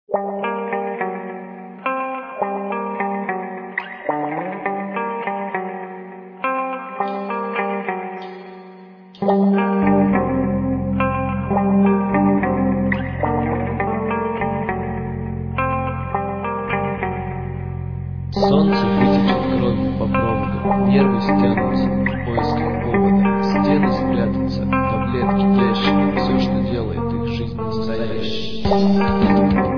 Солнце вытечет кровью по проводу, нервы стянутся в поисках повода, стены спрятаться, таблетки, ящики, все, что делает их жизнь настоящей.